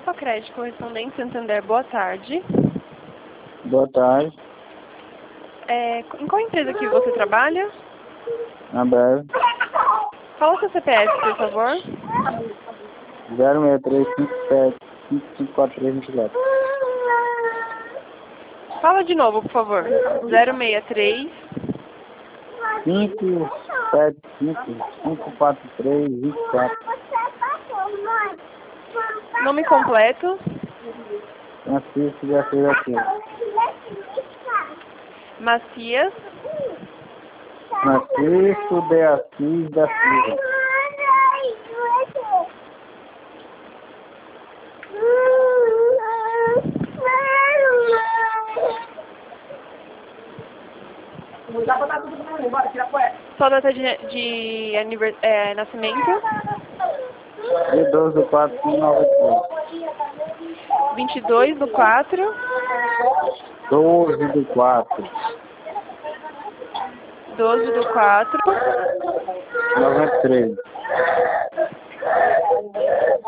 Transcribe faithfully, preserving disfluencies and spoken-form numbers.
Alfacred, correspondente Santander, boa tarde. Boa tarde. É, em qual empresa que você trabalha? Na Breve. Fala o seu C P F, por favor. zero seis três cinco sete cinco cinco quatro três vinte e quatro. Fala de novo, por favor. zero seis três. cinco sete cinco cinco quatro três vinte e quatro. Nome completo. Francisco de Assis da Silva. Macias. Francisco de Assis da Silva. Sua data de, de anivers, é, nascimento. De doze do quatro de mil novecentos e noventa e três. vinte e dois do quatro. doze do quatro. doze do quatro. noventa e três.